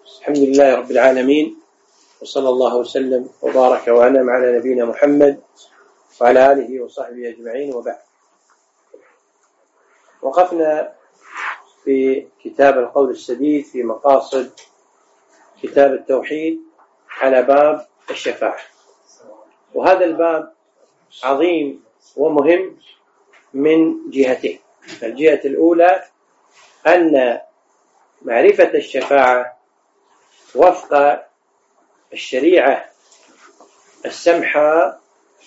الحمد لله رب العالمين، وصلى الله وسلم وبارك وأنعم على نبينا محمد وعلى آله وصحبه أجمعين، وبعد. وقفنا في كتاب القول السديد في مقاصد كتاب التوحيد على باب الشفاعة، وهذا الباب عظيم ومهم من جهتين. الجهة الأولى أن معرفة الشفاعة وفق الشريعة السمحة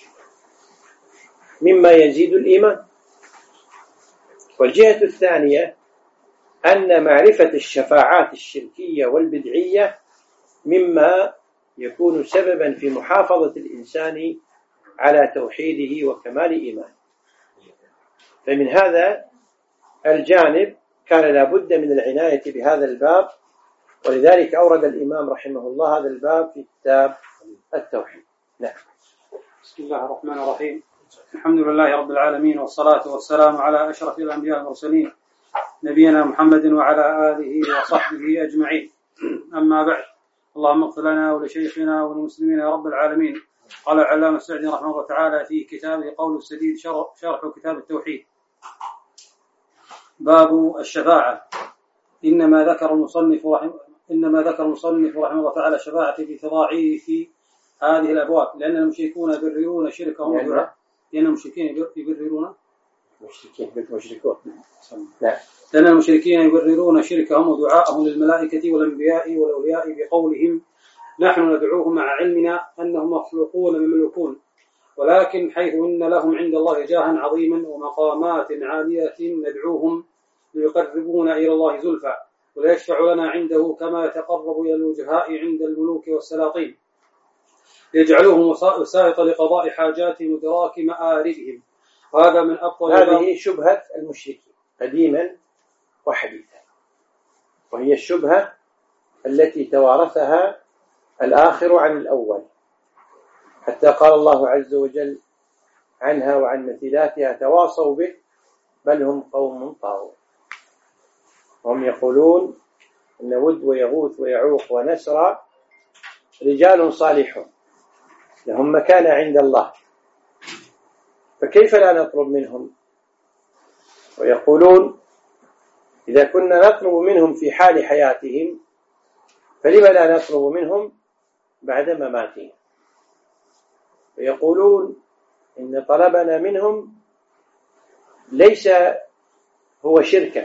مما يزيد الإيمان، والجهة الثانية أن معرفة الشفاعات الشركية والبدعية مما يكون سببا في محافظة الإنسان على توحيده وكمال إيمانه. فمن هذا الجانب كان لابد من العناية بهذا الباب، ولذلك أورد الإمام رحمه الله هذا الباب في كتاب التوحيد. نعم. بسم الله الرحمن الرحيم. الحمد لله رب العالمين، والصلاة والسلام على أشرف الأنبياء والمرسلين نبينا محمد وعلى آله وصحبه أجمعين. أما بعد، اللهم اغفر لنا ولشيخنا وللمسلمين يا رب العالمين. قال العلامة السعدي رحمه الله تعالى في كتابه قول السديد شرح كتاب التوحيد: باب الشفاعة. إنما ذكر المصنف رحمه الله تعالى الشفاعة في تضاعيف هذه الأبواب، لأن المشركون يبررون شركهم ودعاءهم. لأن المشركين يبررون شركهم ودعاءهم للملائكة والأنبياء والأولياء بقولهم: نحن ندعوهم مع علمنا أنهم مخلوقون مملوكون، ولكن حيث إن لهم عند الله جاها عظيما ومقامات عالية ندعوهم ليقربونا إلى الله زلفى، ويشفع لنا عنده كما يتقرب إلى الوجهاء عند الملوك والسلاطين، يجعلوهم وسائط لقضاء حاجاتهم وإدراك مآربهم. وهذا من أبطل هذه شبهة المشركين قديما وحديثا، وهي الشبهة التي توارثها الآخر عن الأول، حتى قال الله عز وجل عنها وعن مثيلاتها: تواصوا به بل هم قوم طاغون. هم يقولون إن ود ويغوث ويعوق ونسر رجال صالحون لهم مكانة عند الله، فكيف لا نطلب منهم؟ ويقولون إذا كنا نطلب منهم في حال حياتهم فلما لا نطلب منهم بعد مماتهم؟ ويقولون إن طلبنا منهم ليس هو شركا،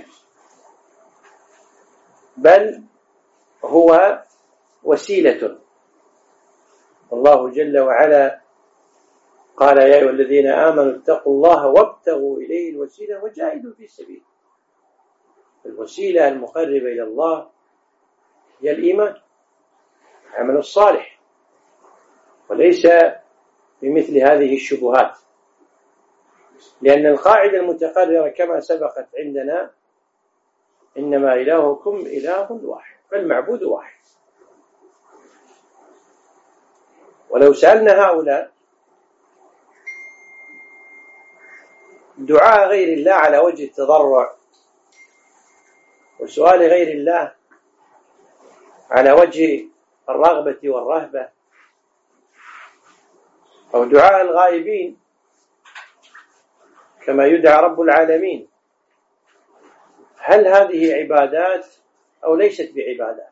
بل هو وسيلة. الله جل وعلا قال: يا أيها الذين آمنوا اتقوا الله وابتغوا إليه الوسيلة وجاهدوا في سبيله. الوسيلة المقربة إلى الله هي الإيمان، العمل الصالح، وليس بمثل هذه الشبهات، لأن القاعدة المتقررة كما سبقت عندنا: إنما إلهكم إله واحد، فالمعبود واحد. ولو سألنا هؤلاء دعاء غير الله على وجه التضرع، وسؤال غير الله على وجه الرغبة والرهبة، أو دعاء الغائبين كما يدعى رب العالمين، هل هذه عبادات أو ليست بعبادات؟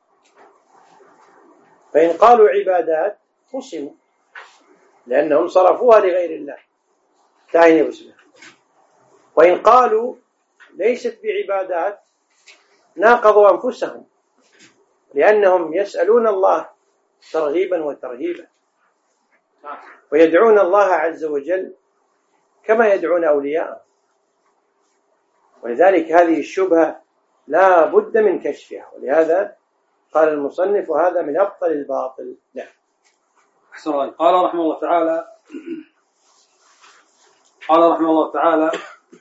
فإن قالوا عبادات خصموا، لأنهم صرفوها لغير الله. وإن قالوا ليست بعبادات ناقضوا أنفسهم، لأنهم يسألون الله ترغيبا وترهيبا، ويدعون الله عز وجل كما يدعون أولياءه. ولذلك هذه الشبهة لا بد من كشفها، ولهذا قال المصنف: وهذا من أبطل الباطل. نعم. قال رحمه الله تعالى: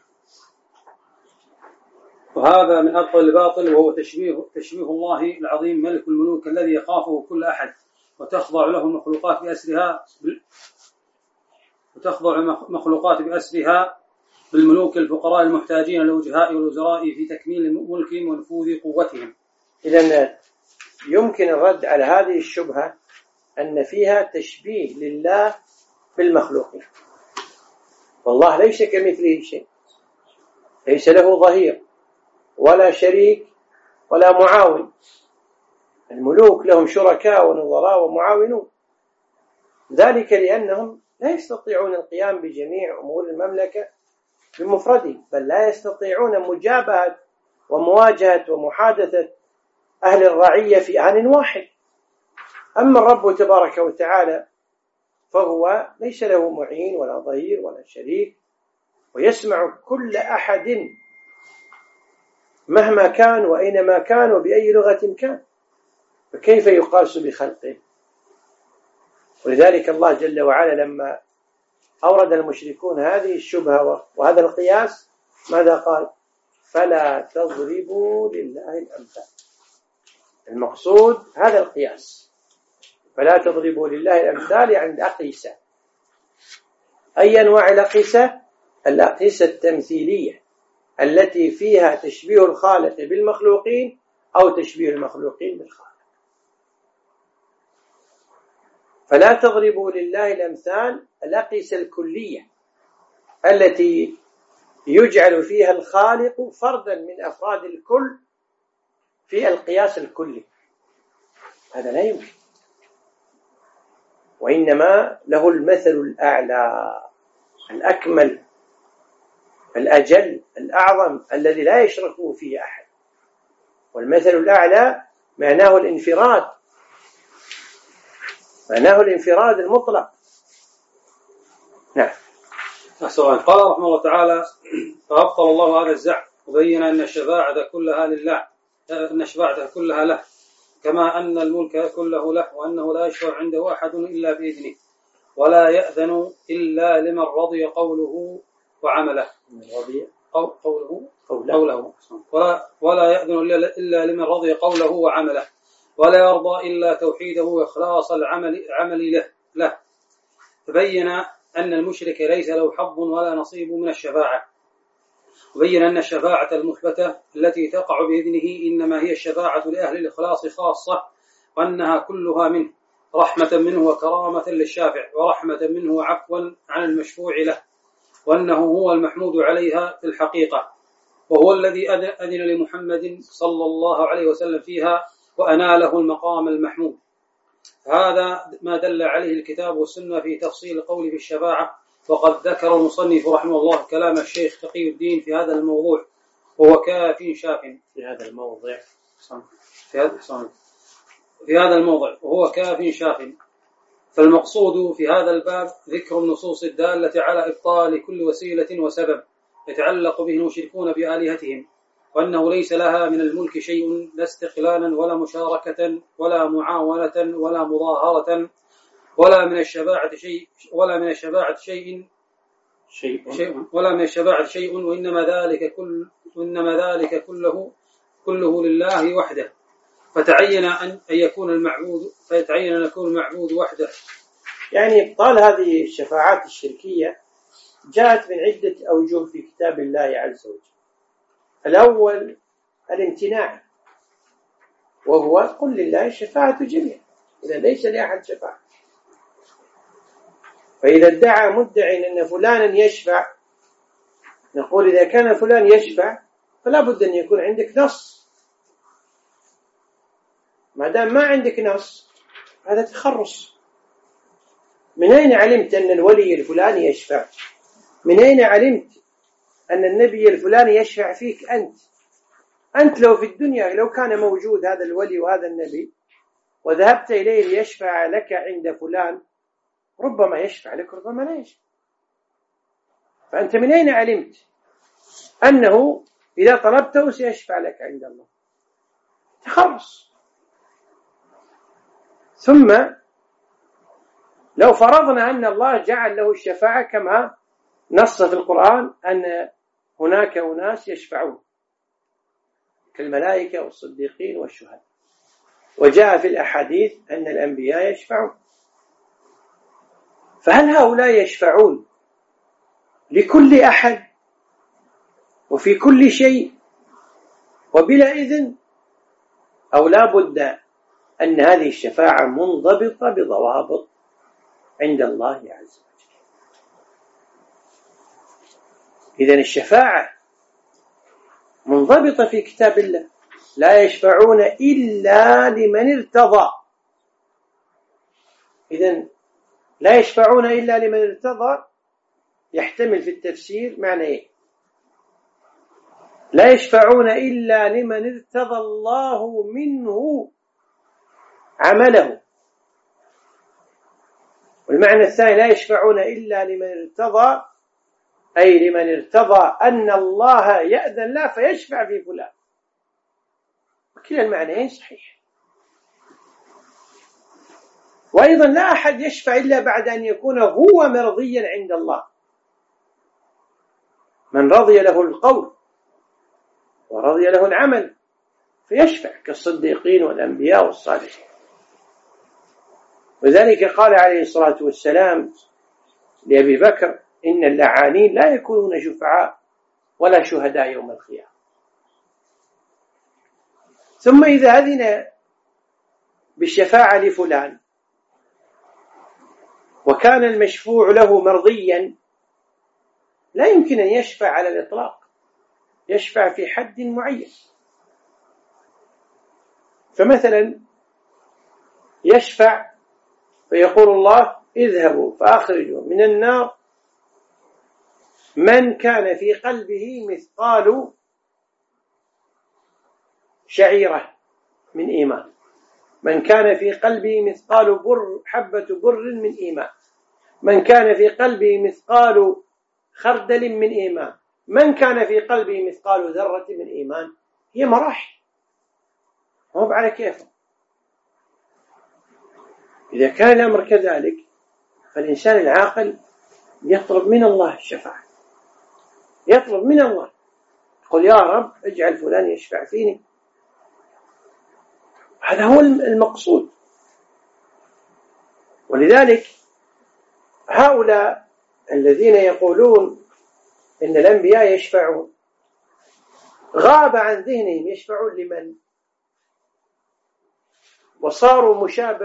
وهذا من أبطل الباطل، وهو تشبيه الله العظيم ملك الملوك الذي يخافه كل أحد، وتخضع له مخلوقات بأسرها بالملوك الفقراء المحتاجين للوجهاء والوزراء في تكميل ملكهم ونفوذ قوتهم. إذن يمكن الرد على هذه الشبهة أن فيها تشبيه لله بالمخلوقين، والله ليس كمثله شيء، ليس له ظهير ولا شريك ولا معاون. الملوك لهم شركاء ونظراء ومعاونون، ذلك لأنهم لا يستطيعون القيام بجميع أمور المملكة بمفردهم، بل لا يستطيعون مجابهة ومواجهة ومحادثة أهل الرعية في آن واحد. أما الرب تبارك وتعالى فهو ليس له معين ولا ظهير ولا شريك، ويسمع كل أحد مهما كان وأينما كان وبأي لغة كان، فكيف يقاس بخلقه؟ ولذلك الله جل وعلا لما أورد المشركون هذه الشبهة وهذا القياس ماذا قال؟ فلا تضربوا لله الأمثال. المقصود هذا القياس، فلا تضربوا لله الأمثال يعني الأقيسة. أي أنواع الأقيسة؟ الأقيسة التمثيلية التي فيها تشبيه الخالق بالمخلوقين أو تشبيه المخلوقين بالخالق. فلا تضربوا لله الأمثال الأقيسة الكلية التي يجعل فيها الخالق فردا من أفراد الكل في القياس الكلي، هذا لا يمكن. وإنما له المثل الأعلى الأكمل الأجل الأعظم الذي لا يشركه فيه أحد، والمثل الأعلى معناه الانفراد، معناه الانفراد المطلق. نعم. قال رحمه الله تعالى: فأبطل الله هذا الزعم وبين أن الشفاعة كلها لله، أن الشفاعة كلها له، كما أن الملك كله له، وأنه لا يشفع عنده أحد إلا بإذنه، ولا يأذن إلا لمن رضي قوله وعمله. قوله. ولا يأذن إلا لمن رضي قوله وعمله، ولا يرضى إلا توحيده وإخلاص العمل له. فبين أن المشرك ليس له حظ ولا نصيب من الشفاعة، وبين أن الشفاعة المثبتة التي تقع بإذنه إنما هي الشفاعة لأهل الإخلاص خاصة، وأنها كلها منه رحمة منه وكرامة للشافع، ورحمة منه وعفوا عن المشفوع له، وأنه هو المحمود عليها في الحقيقة، وهو الذي أذن لمحمد صلى الله عليه وسلم فيها وأناله المقام المحمود. هذا ما دل عليه الكتاب والسنة في تفصيل القول في الشفاعة. وقد ذكر المصنف رحمه الله كلام الشيخ تقي الدين في هذا الموضوع، وهو كاف شاف في هذا الموضع وهو كاف شاف. فالمقصود في هذا الباب ذكر النصوص الدالة على إبطال كل وسيلة وسبب يتعلق به المشركون بآلهتهم، وأنه ليس لها من الملك شيء، لا استقلالا ولا مشاركة ولا معاونة ولا مظاهرة، ولا من الشفاعة شيء، وإنما ذلك كله لله وحده. فتعين أن يكون المعبود وحده. يعني إبطال هذه الشفاعات الشركية جاءت من عدة أوجه في كتاب الله عز وجل. الأول الامتناع، وهو قل لله الشفاعة جميعا، إذا ليس لأحد شفاعة. فإذا ادعى مدع أن فلانا يشفع، نقول إذا كان فلان يشفع فلا بد أن يكون عندك نص. ما دام ما عندك نص هذا تخرص. من أين علمت أن الولي الفلاني يشفع؟ من أين علمت أن النبي الفلاني يشفع فيك أنت لو في الدنيا لو كان موجود هذا الولي وهذا النبي وذهبت إليه ليشفع لك عند فلان، ربما يشفع لك ربما لا يشفع. فأنت من أين علمت أنه إذا طلبته سيشفع لك عند الله؟ تخرص. ثم لو فرضنا أن الله جعل له الشفاعة كما نص في القرآن أن هناك أناس يشفعون كالملائكة والصديقين والشهداء، وجاء في الأحاديث أن الأنبياء يشفعون، فهل هؤلاء يشفعون لكل أحد وفي كل شيء وبلا إذن، أو لا بد أن هذه الشفاعة منضبطة بضوابط عند الله عز وجل. إذن الشفاعة منضبطة في كتاب الله، لا يشفعون إلا لمن ارتضى. إذن لا يشفعون إلا لمن ارتضى يحتمل في التفسير معنى إيه؟ لا يشفعون إلا لمن ارتضى الله منه عمله. والمعنى الثاني لا يشفعون إلا لمن ارتضى، أي لمن ارتضى أن الله يأذن له فيشفع في فلان. وكلا المعنيين صحيح. وأيضا لا أحد يشفع إلا بعد أن يكون هو مرضيا عند الله، من رضي له القول ورضي له العمل فيشفع كالصديقين والأنبياء والصالحين. وذلك قال عليه الصلاة والسلام لأبي بكر: إن اللعانين لا يكونون شفعاء ولا شهداء يوم القيامة. ثم إذا أذن بالشفاعة لفلان وكان المشفوع له مرضيا لا يمكن أن يشفع على الإطلاق، يشفع في حد معين. فمثلا يشفع فيقول الله: اذهبوا فأخرجوا من النار من كان في قلبه مثقال شعيرة من إيمان، من كان في قلبه مثقال حبة بر من إيمان، من كان في قلبه مثقال خردل من إيمان، من كان في قلبه مثقال ذرة من إيمان. هي مراحل، مو على كيفه. إذا كان الأمر كذلك فالإنسان العاقل يطلب من الله الشفاعة، يطلب من الله، يقول: يا رب اجعل فلان يشفع فيني. هذا هو المقصود. ولذلك هؤلاء الذين يقولون إن الأنبياء يشفعون غاب عن ذهنهم يشفعون لمن، وصاروا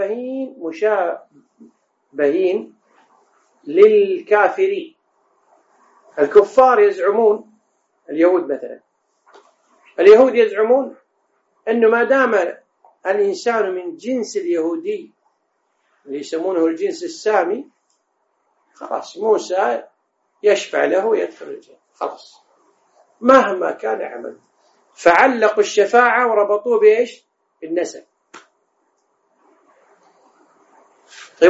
مشابهين للكافرين. الكفار يزعمون، اليهود مثلا، اليهود يزعمون أنه ما دام الإنسان من جنس اليهودي اللي يسمونه الجنس السامي خلاص موسى يشفع له ويدخل الجنة، خلاص مهما كان عمله. فعلقوا الشفاعة وربطوه بإيش؟ النسب. طيب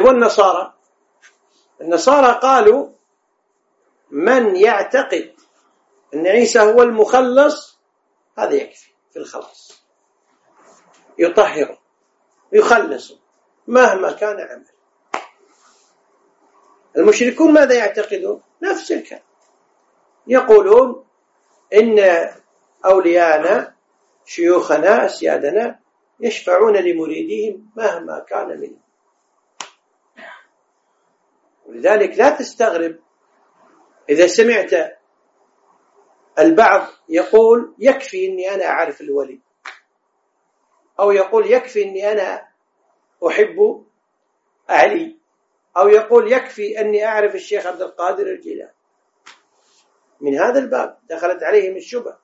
النصارى قالوا: من يعتقد أن عيسى هو المخلص هذا يكفي في الخلاص، يطهره يخلصه مهما كان عمله. المشركون ماذا يعتقدون؟ نفس الكلام، يقولون إن أولياءنا شيوخنا أسيادنا يشفعون لمريديهم مهما كان منهم. ولذلك لا تستغرب إذا سمعت البعض يقول: يكفي أني أنا أعرف الولي، أو يقول: يكفي أني أنا أحب علي، أو يقول: يكفي أني أعرف الشيخ عبد القادر الجيلاني. من هذا الباب دخلت عليهم الشبهة.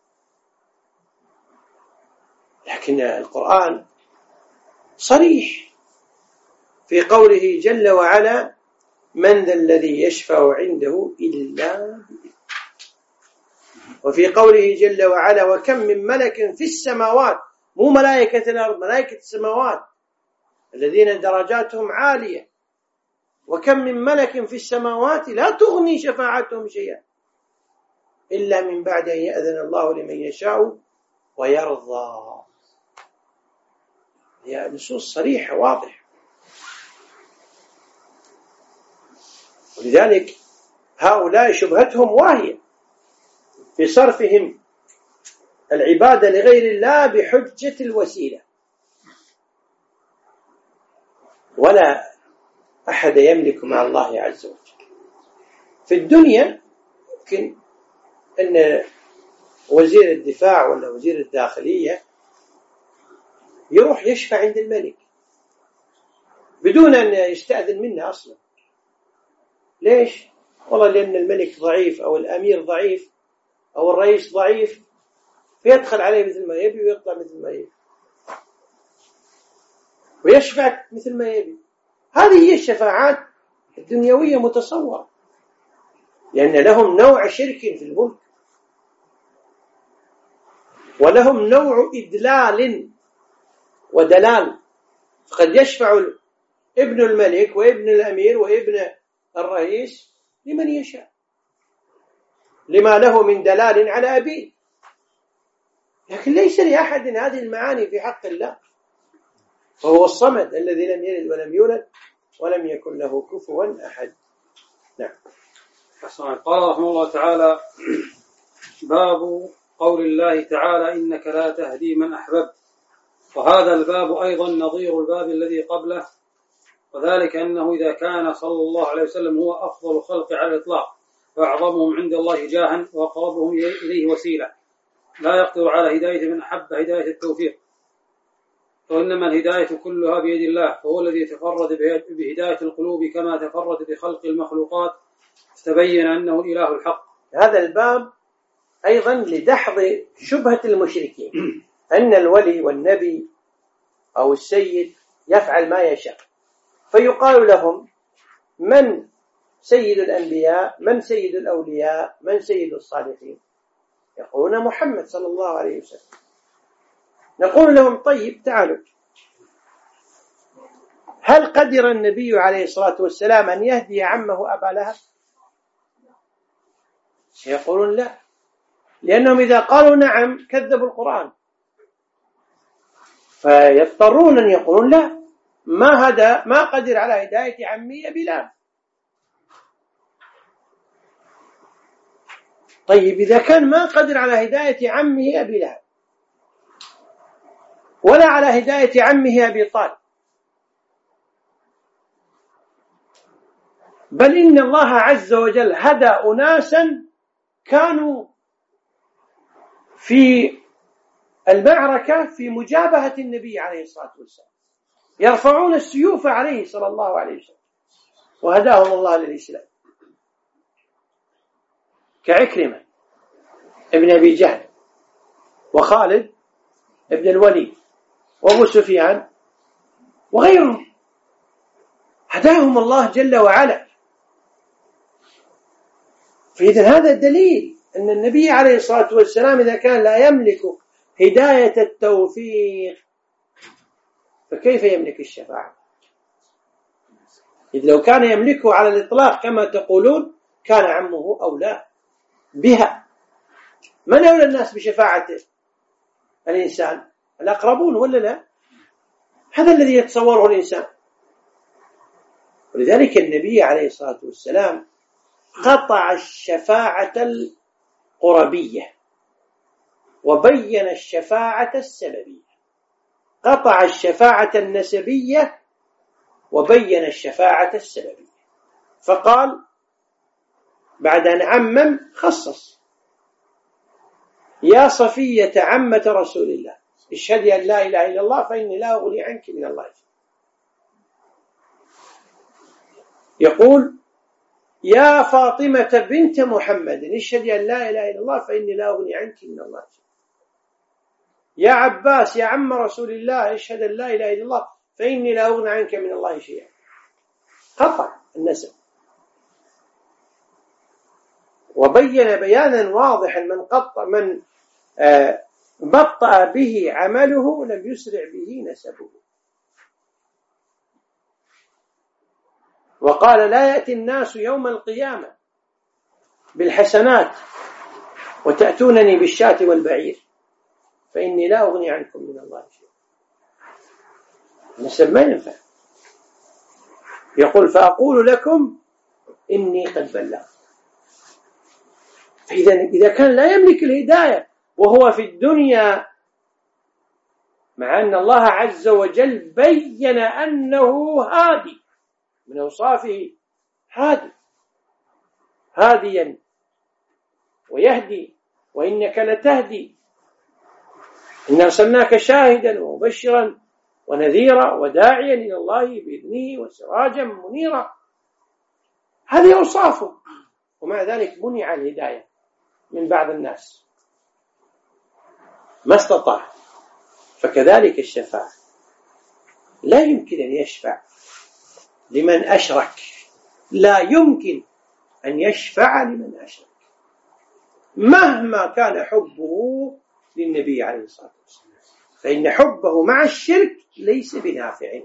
لكن القرآن صريح في قوله جل وعلا: من ذا الذي يشفع عنده إلا بإذنه. وفي قوله جل وعلا: وكم من ملك في السماوات، مو ملائكة الأرض، ملائكة السماوات الذين درجاتهم عالية. وكم من ملك في السماوات لا تغني شفاعتهم شيئا إلا من بعد أن يأذن الله لمن يشاء ويرضى. هي نصوص صريحة واضحة. ولذلك هؤلاء شبهتهم واهية في صرفهم العبادة لغير الله بحجة الوسيلة. ولا أحد يملك مع الله عز وجل. في الدنيا يمكن أن وزير الدفاع ولا وزير الداخلية يروح يشفع عند الملك بدون أن يستأذن منه أصلا. ليش؟ والله لأن الملك ضعيف أو الأمير ضعيف أو الرئيس ضعيف، فيدخل عليه مثل ما يبي ويطلع مثل ما يبي ويشفع مثل ما يبي. هذه هي الشفاعات الدنيوية متصورة، لأن لهم نوع شرك في الملك، ولهم نوع إدلال ودلال. فقد يشفع ابن الملك وابن الأمير وابن الرئيس لمن يشاء لما له من دلال على أبيه، لكن ليس لأحد هذه المعاني في حق الله، فهو الصمد الذي لم يلد ولم يولد ولم يكن له كفوا أحد. نعم. قال رحمه الله تعالى: باب قول الله تعالى: إنك لا تهدي من أحببت. وهذا الباب أيضا نظير الباب الذي قبله، وذلك أنه إذا كان صلى الله عليه وسلم هو أفضل الخلق على الإطلاق وأعظمهم عند الله جاها وأقربهم إليه وسيلة، لا يقدر على هداية من أحب هداية التوفيق، وإنما الهداية كلها بيد الله، فهو الذي تفرد بهداية القلوب كما تفرد بخلق المخلوقات، تبين أنه الإله الحق. هذا الباب أيضا لدحض شبهة المشركين أن الولي والنبي أو السيد يفعل ما يشاء، فيقال لهم: من سيد الأنبياء؟ من سيد الأولياء؟ من سيد الصالحين؟ يقولون محمد صلى الله عليه وسلم. نقول لهم: طيب تعالوا، هل قدر النبي عليه الصلاة والسلام أن يهدي عمه أبا لهب؟ يقولون لا، لأنهم إذا قالوا نعم كذبوا القرآن، فيضطرون أن يقولون لا، ما قدر على هداية عمي أبي لهب. طيب إذا كان ما قدر على هداية عمه أبي لهب ولا على هداية عمه أبي طالب، بل إن الله عز وجل هدى أناسا كانوا في المعركة في مجابهة النبي عليه الصلاة والسلام، يرفعون السيوف عليه صلى الله عليه وسلم، وهداهم الله للإسلام، كعكرمة ابن أبي جهل وخالد ابن الوليد وأبو سفيان وغيرهم، هداهم الله جل وعلا. فإذا هذا الدليل أن النبي عليه الصلاة والسلام إذا كان لا يملك هداية التوفيق فكيف يملك الشفاعة؟ إذ لو كان يملكه على الإطلاق كما تقولون كان عمه أولى بها. من أولى الناس بشفاعة الإنسان؟ الأقربون ولا لا؟ هذا الذي يتصوره الإنسان. ولذلك النبي عليه الصلاة والسلام قطع الشفاعة القربية وبين الشفاعة السببية، قطع الشفاعة النسبية وبين الشفاعة السببية، فقال بعد أن عمم خصص: يا صفية عمة رسول الله اشهدي أن لا إله إلا الله فإني لا أغني عنك من الله شيئا. يقول: يا فاطمة بنت محمد اشهدي أن لا إله إلا الله فإني لا أغني عنك من الله شيئا. يا عباس يا عم رسول الله اشهد أن لا إله إلا الله فإني لا أغني عنك من الله شيئا. قطع النسب وبين بيانا واضحا: من بطأ به عمله لم يسرع به نسبه. وقال: لا يأتي الناس يوم القيامة بالحسنات وتأتونني بالشاة والبعير فإني لا أغني عنكم من الله شيئا. النسب ما ينفع. يقول: فأقول لكم إني قد بلغت. إذا كان لا يملك الهداية وهو في الدنيا، مع أن الله عز وجل بين أنه هادي، من أوصافه هاديا ويهدي، وإنك لتهدي، إن أرسلناك شاهدا ومبشرا ونذيرا وداعيا إلى الله بإذنه وسراجا منيرا. هذه أوصافه، ومع ذلك منع الهداية من بعض الناس ما استطاع. فكذلك الشفاعة، لا يمكن أن يشفع لمن أشرك، لا يمكن أن يشفع لمن أشرك مهما كان حبه للنبي عليه الصلاة والسلام، فإن حبه مع الشرك ليس بنافع،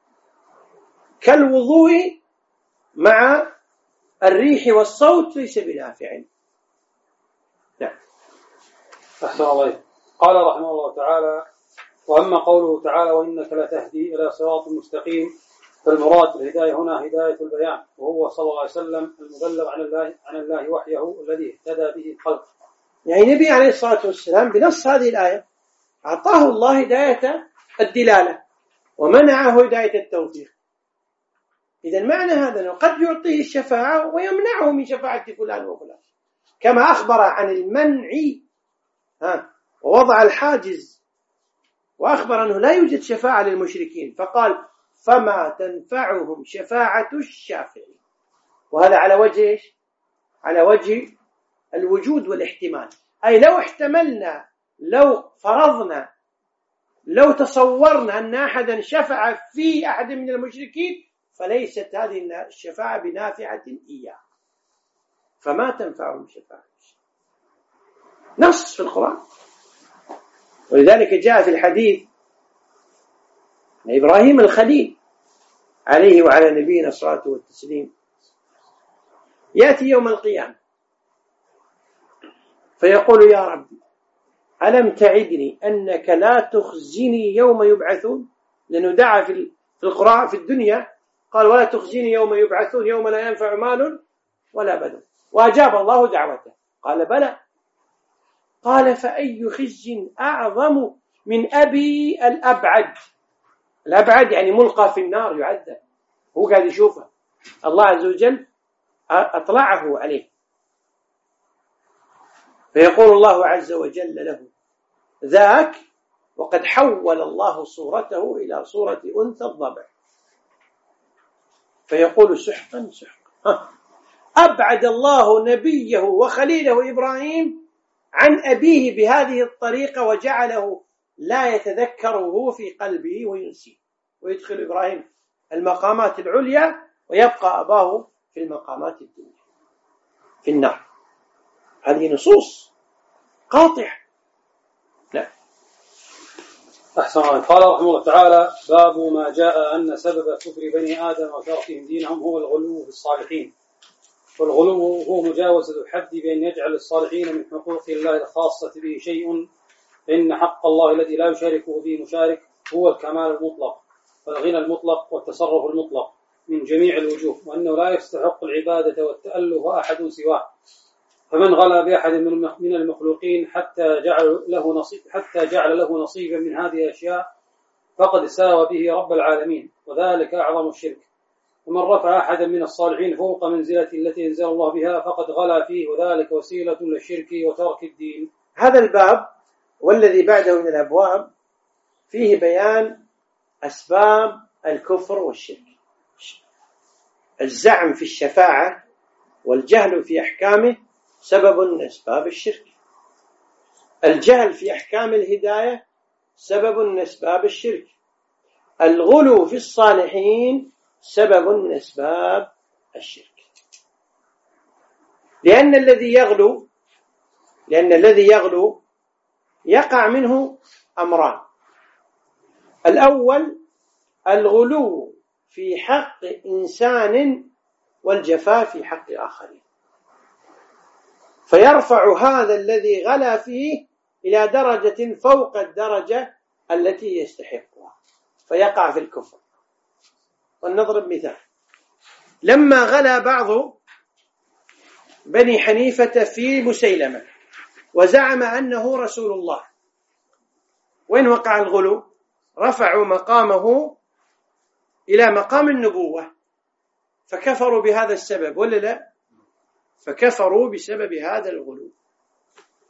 كالوضوء مع الريح والصوت ليس بنافع. نعم. أحسن الله. قال رحمه الله تعالى: وأما قوله تعالى: وإنك لتهدي إلى صراط مستقيم، فالمراد بالهداية هنا هداية البيان، وهو صلى الله عليه وسلم المبلغ عن الله وحيه الذي اهتدى به الخلق. يعني النبي عليه الصلاة والسلام بنص هذه الآية أعطاه الله هداية الدلالة ومنعه هداية التوفيق. إذن معنى هذا أنه قد يعطيه الشفاعة ويمنعه من شفاعة فلان وفلان، كما أخبر عن المنع ووضع الحاجز، وأخبر أنه لا يوجد شفاعة للمشركين، فقال: فما تنفعهم شفاعة الشافعين. وهذا على وجه على وجه الوجود والاحتمال، أي لو احتملنا، لو فرضنا، لو تصورنا أن أحدا شفع في أحد من المشركين فليست هذه الشفاعة بنافعة إياه، فما تنفعهم شفاعة. نص في القرآن. ولذلك جاء في الحديث إبراهيم الخليل عليه وعلى نبينا الصلاة والتسليم يأتي يوم القيامة فيقول: يا ربي ألم تعدني أنك لا تخزني يوم يبعثون؟ لأنه دعا في القرآن في الدنيا قال: ولا تخزني يوم يبعثون يوم لا ينفع مال ولا بنون، وأجاب الله دعوته. قال: بلى. قال: فأي خزي أعظم من أبي الأبعد. الأبعد يعني ملقى في النار يعذب، هو قاعد يشوفه، الله عز وجل أطلعه عليه. فيقول الله عز وجل له: ذاك وقد حول الله صورته إلى صورة أنثى الضبع. فيقول: سحقا سحقا. أبعد الله نبيه وخليله إبراهيم عن أبيه بهذه الطريقة، وجعله لا يتذكره في قلبه وينسيه، ويدخل إبراهيم المقامات العليا ويبقى أباه في المقامات الدنيا في النار. هذه نصوص قاطعة. لا. أحسن. قال رحمه الله تعالى: باب ما جاء أن سبب كفر بني آدم وتركهم دينهم هو الغلو في الصالحين. والغلو هو مجاوزة الحد بأن يجعل الصالحين من حقوق الله الخاصة به شيء، فإن حق الله الذي لا يشاركه به مشارك هو الكمال المطلق والغنى المطلق والتصرف المطلق من جميع الوجوه، وأنه لا يستحق العبادة والتأله أحد سواه. فمن غلا بأحد من المخلوقين حتى جعل له نصيبا من هذه الأشياء فقد ساوى به رب العالمين، وذلك أعظم الشرك. ومن رفع أحدا من الصالحين فوق منزلة التي أنزل الله بها فقد غلا فيه، وذلك وسيلة للشرك وترك الدين. هذا الباب والذي بعده من الأبواب فيه بيان أسباب الكفر والشرك. الزعم في الشفاعة والجهل في أحكامه سبب من أسباب الشرك. الجهل في أحكام الهداية سبب من أسباب الشرك. الغلو في الصالحين سبب من أسباب الشرك. لأن الذي يغلو يقع منه أمران: الأول الغلو في حق إنسان والجفاء في حق آخرين، فيرفع هذا الذي غلا فيه إلى درجة فوق الدرجة التي يستحقها فيقع في الكفر. ولنضرب مثال: لما غلا بعض بني حنيفة في مسيلمة وزعم أنه رسول الله، وين وقع الغلو؟ رفعوا مقامه إلى مقام النبوة، فكفروا بهذا السبب ولا لا؟ فكفروا بسبب هذا الغلو.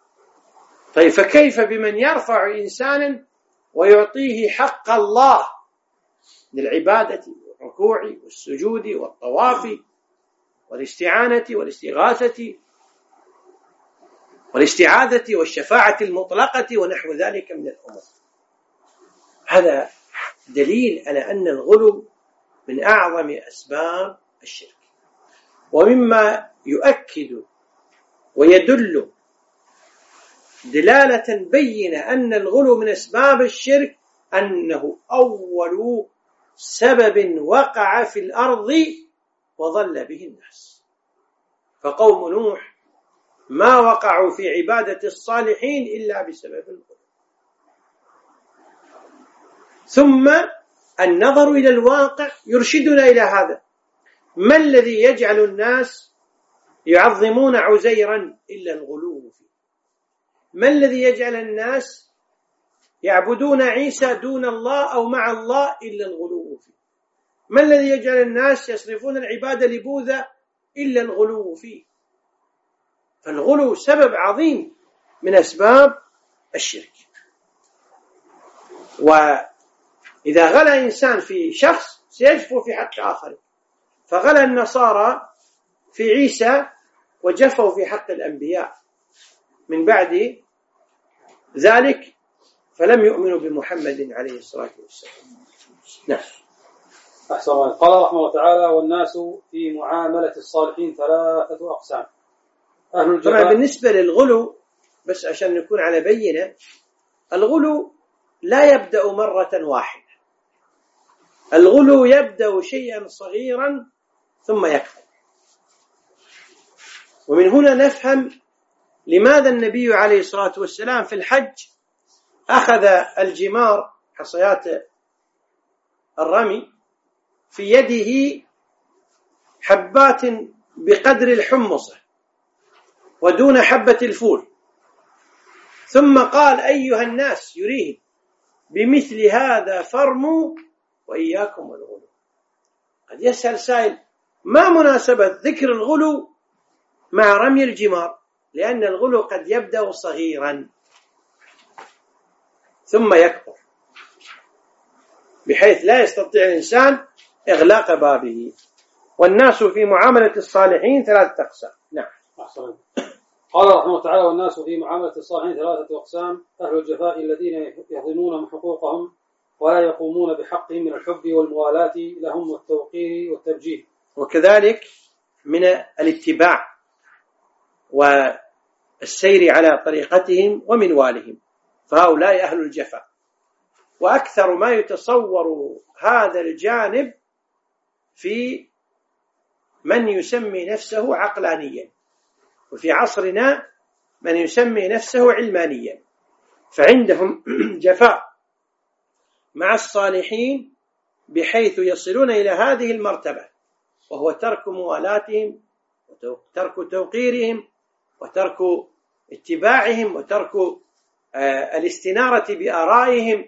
طيب، فكيف بمن يرفع إنسانا ويعطيه حق الله للعبادة والركوع والسجود والطواف والاستعانة والاستغاثة والاستعاذة والشفاعة المطلقة ونحو ذلك من الأمور. هذا دليل على أن الغلو من أعظم أسباب الشرك. ومما يؤكد ويدل دلالة بينة أن الغلو من أسباب الشرك أنه أول سبب وقع في الأرض وضل به الناس. فقوم نوح ما وقعوا في عبادة الصالحين إلا بسبب الغلو. ثم النظر إلى الواقع يرشدنا إلى هذا. ما الذي يجعل الناس يعظمون عزيرا إلا الغلو فيه؟ ما الذي يجعل الناس يعبدون عيسى دون الله أو مع الله إلا الغلو فيه؟ ما الذي يجعل الناس يصرفون العبادة لبوذا إلا الغلو فيه؟ فالغلو سبب عظيم من أسباب الشرك. وإذا غلا إنسان في شخص سيجفو في حق آخر، فغلا النصارى في عيسى وجفوا في حق الأنبياء، من بعد ذلك فلم يؤمنوا بمحمد عليه الصلاة والسلام. نعم. أحسن. قال رحمه الله تعالى: والناس في معاملة الصالحين ثلاثة أقسام. أهل الجفاء. طبعا بالنسبة للغلو، بس عشان نكون على بينة، الغلو لا يبدأ مرة واحدة. الغلو يبدأ شيئا صغيرا ثم يكبر. ومن هنا نفهم لماذا النبي عليه الصلاة والسلام في الحج أخذ الجمار، حصيات الرمي، في يده حبات بقدر الحمصة ودون حبة الفول، ثم قال: أيها الناس، يريهم بمثل هذا فرموا وإياكم والغلو. قد يسأل سائل: ما مناسبة ذكر الغلو مع رمي الجمار؟ لأن الغلو قد يبدأ صغيرا ثم يكبر بحيث لا يستطيع الإنسان إغلاق بابه. والناس في معاملة الصالحين ثلاثة أقسام. نعم. أحسن. قال رحمه الله تعالى: والناس في معاملة الصالحين ثلاثة أقسام: أهل الجفاء الذين يهضمون حقوقهم ولا يقومون بحقهم من الحب والموالاة لهم والتوقير والتبجيل، وكذلك من الاتباع والسير على طريقتهم ومنوالهم، فهؤلاء أهل الجفاء. وأكثر ما يتصور هذا الجانب في من يسمي نفسه عقلانيا، وفي عصرنا من يسمي نفسه علمانيا، فعندهم جفاء مع الصالحين بحيث يصلون إلى هذه المرتبة، وهو ترك موالاتهم وترك توقيرهم وترك اتباعهم وترك الاستنارة بآرائهم.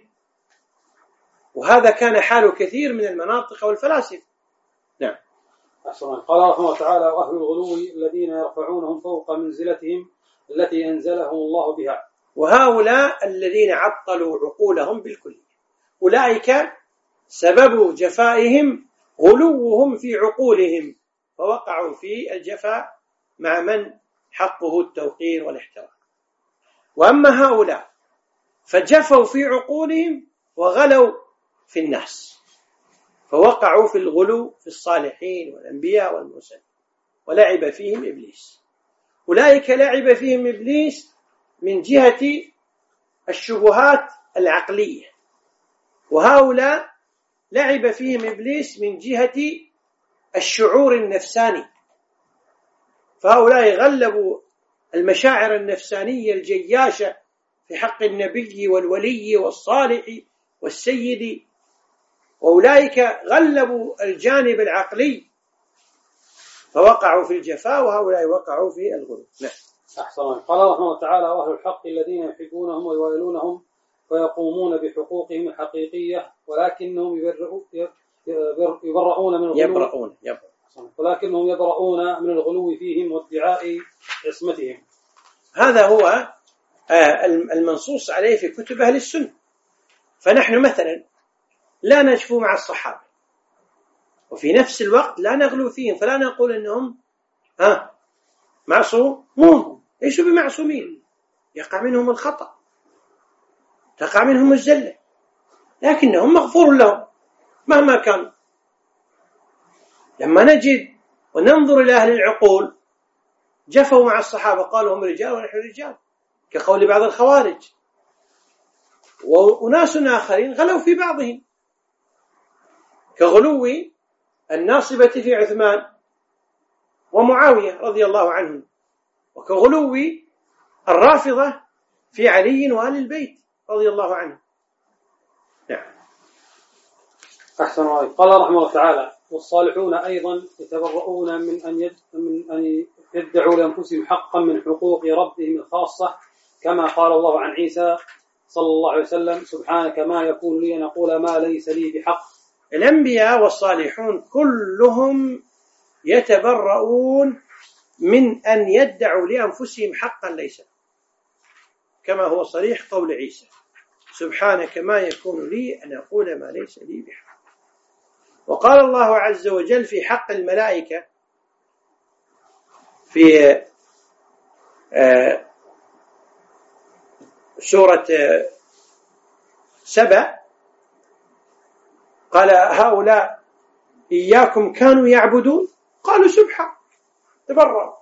وهذا كان حال كثير من المناطق والفلاسفة. نعم. أحسن. قال رحمه الله تعالى: وأهل الغلو الذين يرفعونهم فوق منزلتهم التي أنزلهم الله بها. وهؤلاء الذين عطلوا عقولهم بالكلية، أولئك سبب جفائهم غلوهم في عقولهم، فوقعوا في الجفاء مع من حقه التوقير والاحترام. وأما هؤلاء فجفوا في عقولهم وغلوا في الناس، فوقعوا في الغلو في الصالحين والأنبياء والمرسلين، ولعب فيهم إبليس. أولئك لعب فيهم إبليس من جهة الشبهات العقلية، وهؤلاء لعب فيهم إبليس من جهة الشعور النفساني، فهؤلاء غلبوا المشاعر النفسانية الجياشة في حق النبي والولي والصالح والسيد، وأولئك غلبوا الجانب العقلي فوقعوا في الجفاء، وهؤلاء وقعوا في الغلو. نعم. أحسن. قال رحمه الله تعالى: وأهل الحق الذين يحبونهم ويوالونهم ويقومون بحقوقهم الحقيقية ولكنهم يبرؤون من الغلو. ولكنهم يبرؤون من الغلو فيهم وادعاء عصمتهم. هذا هو المنصوص عليه في كتب أهل السنة. فنحن مثلا لا نجفو مع الصحابة، وفي نفس الوقت لا نغلو فيهم، فلا نقول أنهم معصومون، ليسوا بمعصومين، يقع منهم الخطأ، تقع منهم الزلة، لكنهم مغفور لهم مهما كان. لما نجد وننظر إلى أهل العقول جفوا مع الصحابة، قالوا هم رجال ونحن رجال، كقول بعض الخوارج، وناس آخرين غلوا في بعضهم، كغلو الناصبة في عثمان ومعاوية رضي الله عنهم، وكغلو الرافضة في علي وآل البيت رضي الله عنهم. نعم. أحسن الله. قال رحمه الله تعالى: والصالحون أيضا يتبرؤون من أن يدعوا لأنفسهم حقا من حقوق ربهم الخاصة، كما قال الله عن عيسى صلى الله عليه وسلم: سبحانك ما يكون لي أن أقول ما ليس لي بحق. الأنبياء والصالحون كلهم يتبرؤون من أن يدعوا لأنفسهم حقا ليس، كما هو صريح قول عيسى: سبحانك ما يكون لي أن أقول ما ليس لي بحق. وقال الله عز وجل في حق الملائكة في سورة سبأ: قال هؤلاء إياكم كانوا يعبدون قالوا سبحانك، تبرأ.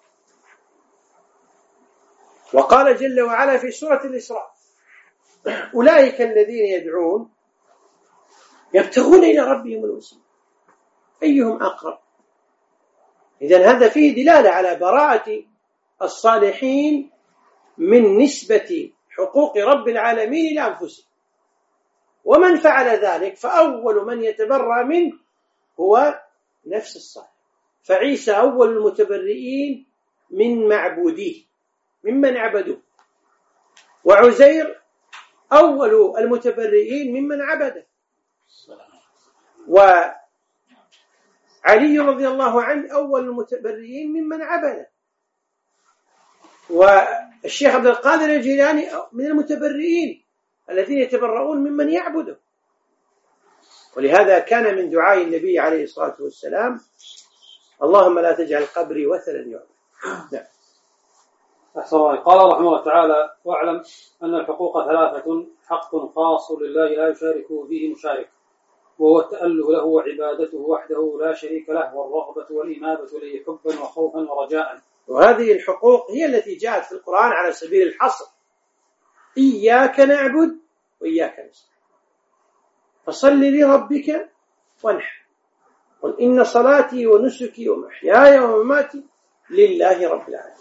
وقال جل وعلا في سورة الإسراء: أولئك الذين يدعون يبتغون إلى ربهم الوسيلة أيهم أقرب. إذن هذا فيه دلالة على براءة الصالحين من نسبة حقوق رب العالمين إلى أنفسهم، ومن فعل ذلك فأول من يتبرأ منه هو نفس الصالح. فعيسى أول المتبرئين من معبوديه ممن عبدوه، وعزير أول المتبرئين ممن عبده، وعلي رضي الله عنه أول المتبرئين ممن عبده، والشيخ عبد القادر الجيلاني من المتبرئين الذين يتبرؤون ممن يعبده. ولهذا كان من دعاء النبي عليه الصلاة والسلام: اللهم لا تجعل قبري وثنا يعبد. نعم. أحسن الله. قال رحمه الله تعالى: واعلم أن الحقوق ثلاثة: حق خاص لله لا يشارك فيه مشارك، وهو التأله له وعبادته وحده لا شريك له، والرغبة والإنابة إليه حبا وخوفا ورجاء. وهذه الحقوق هي التي جاءت في القرآن على سبيل الحصر: إياك نعبد وإياك نستعين، فصل لربك وانحر، قل إن صلاتي ونسكي ومحياي ومماتي لله رب العالمين،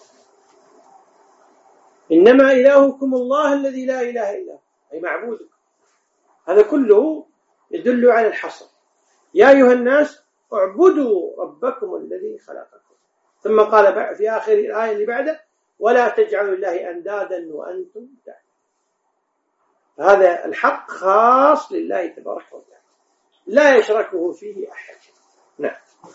إنما إلهكم الله الذي لا إله إلا هو، أي معبودك. هذا كله يدل على الحصر: يا أيها الناس اعبدوا ربكم الذي خلقكم. ثم قال في آخر الآية اللي بعده: ولا تجعلوا لله أندادا وأنتم تعلمون. هذا الحق خاص لله تبارك وتعالى، لا يشركه فيه أحد. نعم.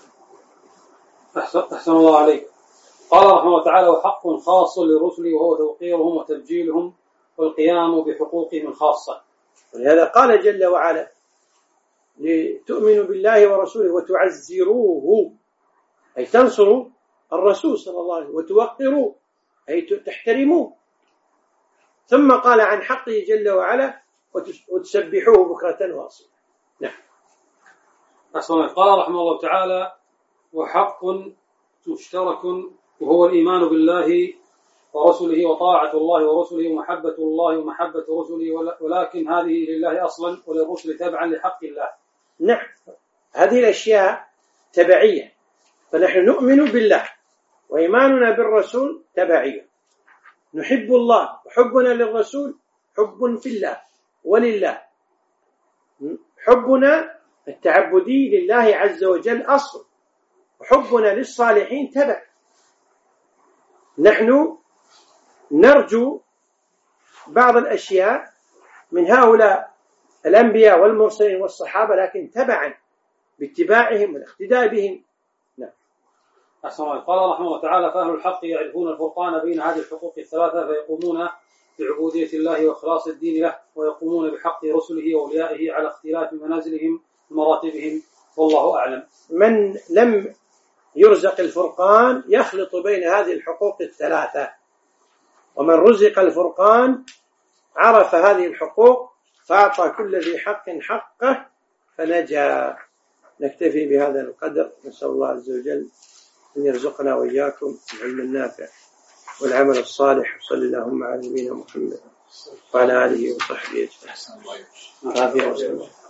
أحسن الله عليك. قال رحمه الله تعالى: وحق خاص للرسل وهو توقيرهم وتبجيلهم والقيام بحقوقهم الخاصة. ولهذا قال جل وعلا: لتؤمنوا بالله ورسوله وتعزروه، أي تنصروا الرسول صلى الله عليه وسلم، وتوقروه أي تحترموه. ثم قال عن حقه جل وعلا: وتسبحوه بكرة وأصيلا. نعم. قال رحمه الله تعالى: وحق مشترك وهو الإيمان بالله ورسله وطاعة الله ورسله ومحبة الله ومحبة رسله، ولكن هذه لله أصلا وللرسل تبعا لحق الله. نعم، هذه الأشياء تبعية، فنحن نؤمن بالله وإيماننا بالرسول تبعية، نحب الله وحبنا للرسول حب في الله ولله، حبنا التعبدي لله عز وجل أصل، وحبنا للصالحين تبع. نحن نرجو بعض الأشياء من هؤلاء الأنبياء والمرسلين والصحابة، لكن تبعا باتباعهم والاقتداء بهم. نعم. قال رحمه الله تعالى: فأهل الحق يعرفون الفرقان بين هذه الحقوق الثلاثة، فيقومون بعبودية الله وإخلاص الدين له، ويقومون بحق رسله وأوليائه على اختلاف منازلهم ومراتبهم، والله أعلم. من لم يرزق الفرقان يخلط بين هذه الحقوق الثلاثة، ومن رزق الفرقان عرف هذه الحقوق فأعطى كل ذي حق حقه فنجا. نكتفي بهذا القدر، نسأل الله عز وجل أن يرزقنا وإياكم العلم النافع والعمل الصالح. صلى اللهم على نبينا محمد وعلى آله وصحبه أجمعين.